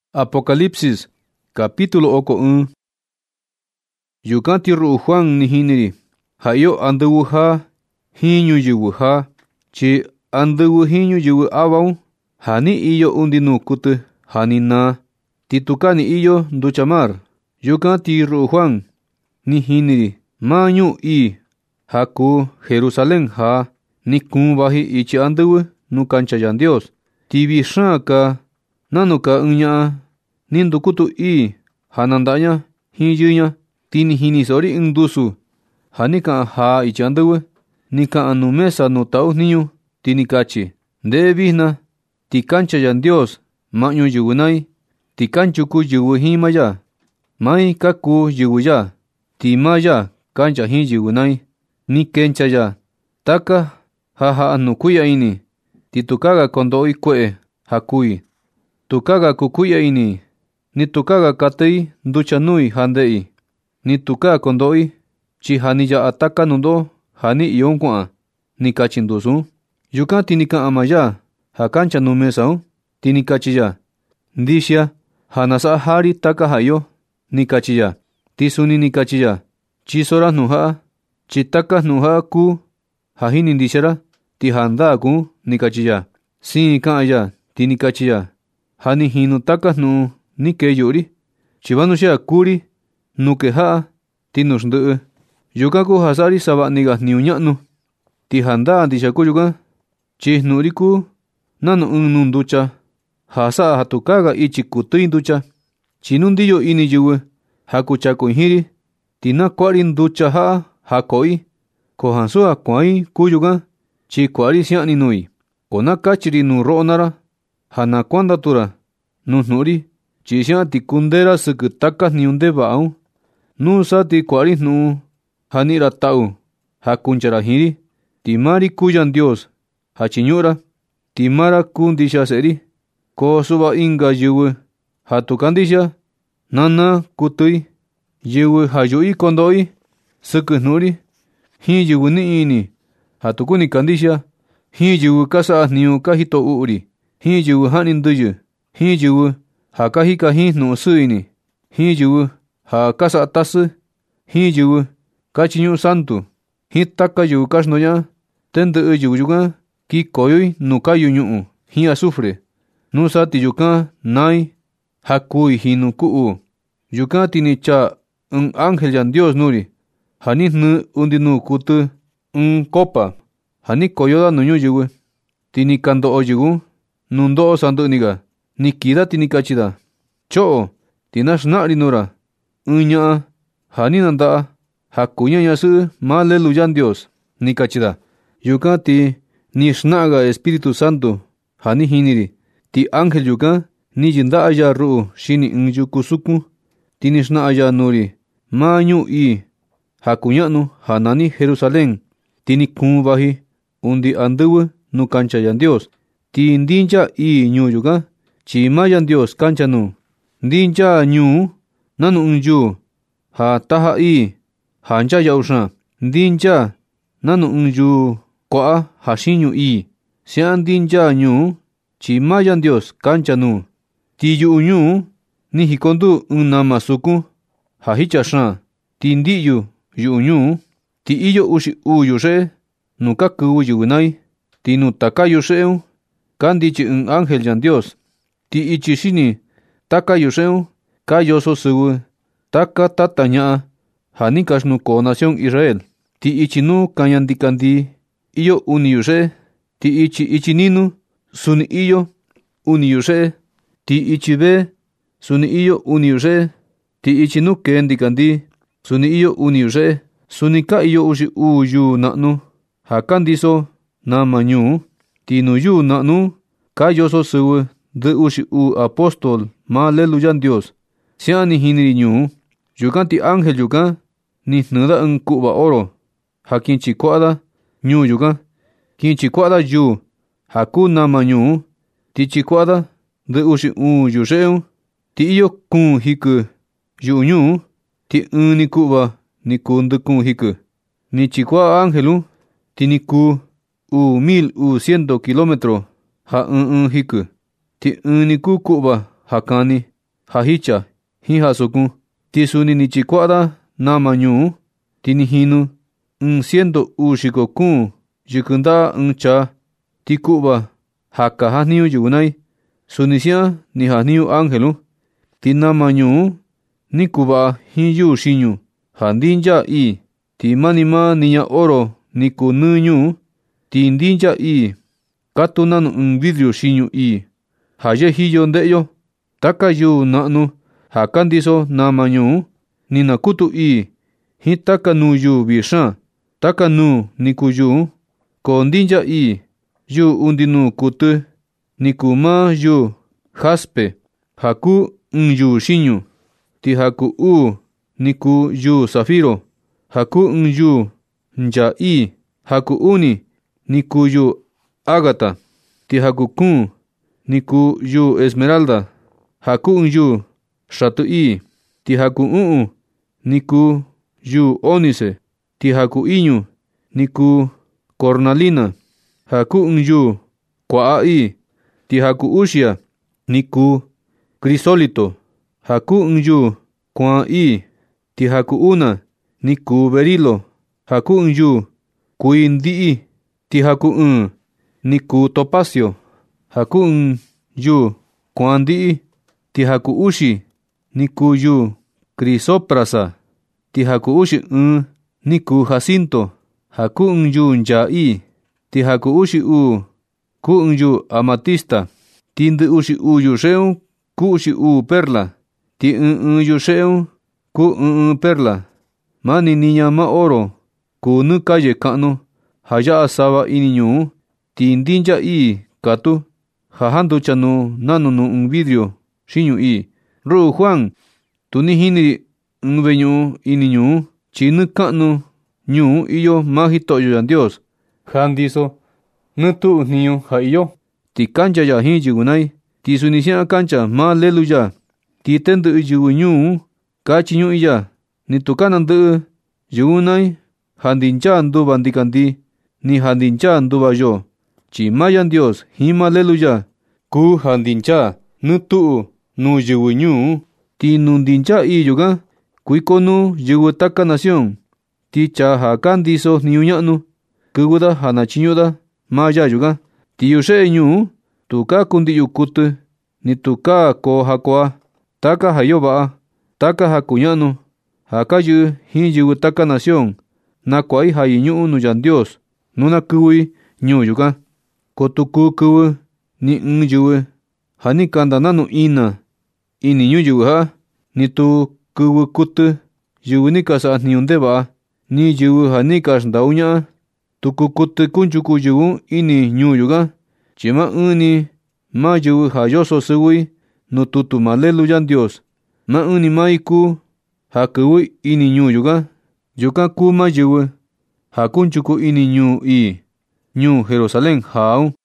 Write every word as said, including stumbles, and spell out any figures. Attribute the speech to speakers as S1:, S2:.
S1: Apocalipsis capítulo oko ɨɨn. Yukan ti ru'u Juan ni jiniri ja iyo andɨvɨ jaa jin ñuyɨvɨ jaa, chi andɨvɨ jin ñuyɨvɨ ava un ja ni iyo undi nuu kutɨ ja ni naa, ti tuka ni iyo ndutya mar. Yukan ti ru'u Juan ni jiniri maa ñu'u ii ja kuu Jerusalén jaa ni kuun vaji ityi andɨvɨ nuu kancha Yandios. Ti vii xaan kaa nanu kaa ɨɨn ña'a ni ndukutu ii ja nanda'a ña jin yɨɨ ña. Ti ni jini so'o ri ɨɨn ndusu ja ni ka'an jaa ityi andɨvɨ, ni ka'an nuu mesa nuu ta'u jniñu, ti ni kachi: ¡Nde'e vijna ti kancha Yandios ma'ñu yɨvɨ nai, ti kanchuku yɨvɨ jin maa ya! Mai ka kuu yɨvɨ ya, ti maa ya kancha jin yɨvɨ nai. Ni kencha ya taka ja ja'a nuu kui'ya ini, ti tukaga kondo'i kue'e ja kuui. Tukaga kukui'ya ini, ni tukaga katɨi ndutya nui ja nde'i, ni tukaa kondo'i, chi ja ni ya'a taka nundo'o ja ni iyo un kua'an, ni kachi ndusu un. Yukan ti ni ka'an maa ya ja kancha nuu mesa un, ti ni kachi ya: ¡Ndixia ja nasa'a jaa ri taka ja iyo! ni kachi ya. Ti suni ni kachi ya: ¡Chiso ra jnu ja'a, chi taka jnu ja'a kuu ja jini ndixia ra, ti jandaa kuu! ni kachi ya. Siin ka'an ya, ti ni kachi ya: ¡Ja ni jinu taka jnu ni kee yu'u ri, chi vanuxia kuu ri nuu keja'a ti nuu xndɨ'ɨ! Yukan kuu ja sa'a ri sava'ni-ga jniñu ña'nu. Ti jandaa ndixia kuu yukan, chi jnu'u ri kuu nanu ɨɨn nuu ndutya ja sa'a ja tukaga ityi kutɨi ndutya. Chi nu ndiyo ini yɨvɨ ja kuchaku'i jin ri, ti na kua'a ri ndutya ja'a ja ko'i. Ko jansu ja kua'i kuu yukan, chi kua'a ri sia'ni nui. Ko na kachi ri nuu ro'o naa ra ja na kuandatu ra nuu jnu'u ri, chi sia'an ti kundee ra sɨkɨ taka jniñu ndeva'a un. Nusa ti kua'a ri jnu'un ja ni'i ra ta'u ja kuncha ra jin ri. Ti maa ri kuu Yandios ja chiñu'u ra, ti maa ra kuu ndixia se'e ri. Ko su'va inga yɨvɨ ja tu kandixia, na naa kutɨi, yɨvɨ ja yu'i kondo'i sɨkɨ jnu'u ri, jin yɨvɨ ni'i ini ja tu kuni kandixia, jin yɨvɨ ka sa'a jniñu ka jito u'u ri, jin yɨvɨ ja'ni ndɨyɨ, jin yɨvɨ ja ka jika jin jnu'un sɨɨ ini, jin yɨvɨ ja ka sa'a tasɨ, jin yɨvɨ ka chiñu'u santu, jin taka yɨvɨ ka xndoña'a. Tendɨ'ɨ yɨvɨ yukan kikoyoi nuu kayu ñu'u jin azufre. Nusa ti yukan nai ja kuui jinu ku'u. Yukan ti ni tyaa ɨɨn ángel Yandios nuu ri ja ni jnɨɨ undi nuu kutɨ ɨɨn copa ja ni koyo da nuu ñuyɨvɨ. Ti ni ka ndo'o yɨvɨ un nuu ndo'o sandɨ'ɨ-ni-ga. Ni kii da ti ni kachi da: ¡Cho'o! Ti na xna'a ri nuu ra ɨɨn ña'a ja ni nanda'a ja kuu ña ñasɨ'ɨ maa lelu Yandios, ni kachi da. Yukan ti ni xna'a ga Espíritu Santu ja ni jini ri. Ti ángel yukan ni yɨnda'a ya ru'u xini ɨɨn yuku sukun. Ti ni xna'a ya nuu ri maa ñu'u ii ja kuña'nu ja nani Jerusalén. Ti ni kuun vaji undi andɨvɨ nuu kancha Yandios. Ti ndinchaa ii ñuu yukan, chi maa Yandios kancha nuu. Ndinchaa ñuu nanu ɨɨn yuu ja taja ii ja nchaa ya'u xaan. Ndinchaa nanu ɨɨn yuu kua'a ja xiñu ii. Sia'an ndinchaa ñuu, chi maa Yandios kancha nuu. Ti yu'u ñuu ni jikondu ɨɨn nama sukun ja jicha xaan. Ti ndi'yu yu'u ñuu, ti iyo uxi uu yuxe'e nuu ka kɨvɨ yɨvɨ nai. Ti nuu taka yuxe'e un ka ndityi ɨɨn ángel Yandios. Ti ityi xini taka yuxe'e un ka yoso sɨvɨ taka tata ña'a ja ni kaxtnukoo nación Israel. Ti ityi nuu kaña ndikandii iyo uni yuxe'e. Ti ityi ityi ninu suni iyo uni yuxe'e. Ti ityi vee suni iyo uni yuxe'e. Ti ityi nuu kee ndikandii suni iyo uni yuxe'e. Suni ka iyo uxi uu yuu na'nu ja ka ndiso nama ñuu. Ti nuu yuu na'nu ka yoso sɨvɨ ndɨ uxi uu apóstol maa lelu Yandios. Sia'an ni jini ri ñuu. Yukan ti ángel yukan ni jnɨɨ da ɨɨn ku'va oro ja kin chikua'a da ñuu yukan. Kin chikua'a da yuu ja kuu nama ñuu, ti chikua'a da ndɨ uxi uu yuxe'e un. Ti iyo kuun jikɨ yu'u ñuu, ti ɨɨn ni ku'va ni kuu ndɨ kuun jikɨ. Ni chikua'a ángel un, ti ni kuu uu mil uu ciento kilómetro ja ɨɨn ɨɨn jikɨ. Ti ɨɨn ni kuu ku'va ja kani. Hahicha, Hihasokun, Tisuni Nichiquada, Namañu, Tinihinu, Un ciento ushikokun, Yikunda uncha, Tikuba, Hakahaniu Yunai, Sunisia, Nihaniu Angelu, Tinamañu, Nikuba, Hiyu Shinyu, Handinja I, Timanima Niña Oro, Nikunuñu, Tindinja I, Katunan un vidrio Shinyu I, Haye Hiyo Ndeyo, Takayu Nanu, Hakandiso Namañu, Ninakutu I, Hitakanu Yu Bishan, Takanu Nikuyu, Kondinja I, Yu Undinu Kutu, Nikuma Yu, Jaspe, Haku un Yu Shinyu, Tihaku U, Niku Yu Zafiro, Haku un Yu Nja I, Haku Uni, Niku Yu Agata, Tihaku Kun, Niku Yu Esmeralda, Haku un Yu Shatu I, Tihaku U, Niku Yu Onice, Tihaku Iñu, Niku Cornalina, Haku un Yu Kwa I, Tihaku Ushia, Niku Crisolito, Haku un Yu Kwa I, Tihaku Una, Niku Berilo, Haku un Yu Kuindi, Tihaku Un, Niku Topacio, Haku un Yu Kwandi, Tihaku Ushi, Niku Yu Crisoprasa, Tihaku Ushi Un, Niku Jacinto, Haku un Yu Njai, Tihaku Ushi U, Ku un Yu Amatista, Tinde Ushi U Yu Sheun, Ku Ushi U Perla, Ti Un Un Yu Sheun, Ku Un Un Perla, Mani Niña Ma Oro, Ku Nu Calle Kano, Haya Asaba Iniñu, Tindinja I, Katu, Hahandu Chanu, Nanu no un vidrio, Shinyu I, Ru Juan, Tunihini un veñu Iniñu, Chinu Kanu, Ñu iyo Majito Yoyan Dios, Handiso, Nutu Niño Haiyo, Ti Cancha Ya Hin Yugunai, Ti Sunisia Cancha, Ma Leluya, Ti Tendu Yugunyu, Kachiñu Iya, Ni Tukanandu, Yugunai, Handincha Andu Bandikandi, Ni Handincha Andu Bayo, Chimayan Dios, Hima Aleluya, Ku Handincha, Nutu, Nu Yugunyu, Ti Nundincha I Yuga, Kuikonu Yugutaka Nación, Ti Chaha Candiso Niuñanu, Kuguda Hanachiñuda, Maya Yuga, Ti Yushe Ñu, Tuka Kundi Yukutu, Ni Tuka Ko Hakwa, Taka Hayoba, Taka Hakuñanu, Hakayu Hin Yugutaka Nación, Nakwai Hayiñu Nuyan Dios, Nuna Kui Ñu Yuga, Kotuku Kuwu, Ni Un Yuwe, Hanikanda Nanu Ina, Ini Ñu Yuha, Ni Tu Kuwu Kutu, Yunika Sa Niundeba, Ni Yuwu Hanikas Daunya, Tuku Kutu Kunchuku Yuwu, Ini Ñu Yuga, Chima Uni, Ma Yuwu Hayoso Suwi, No Tutu Malelu Yan Dios, Ma Uni Maiku, Hakuwi Ini Ñu Yuga, Yuka Kuma Yuwu, Hakunchuku Ini Ñu I, Ñu Jerusalén Hau,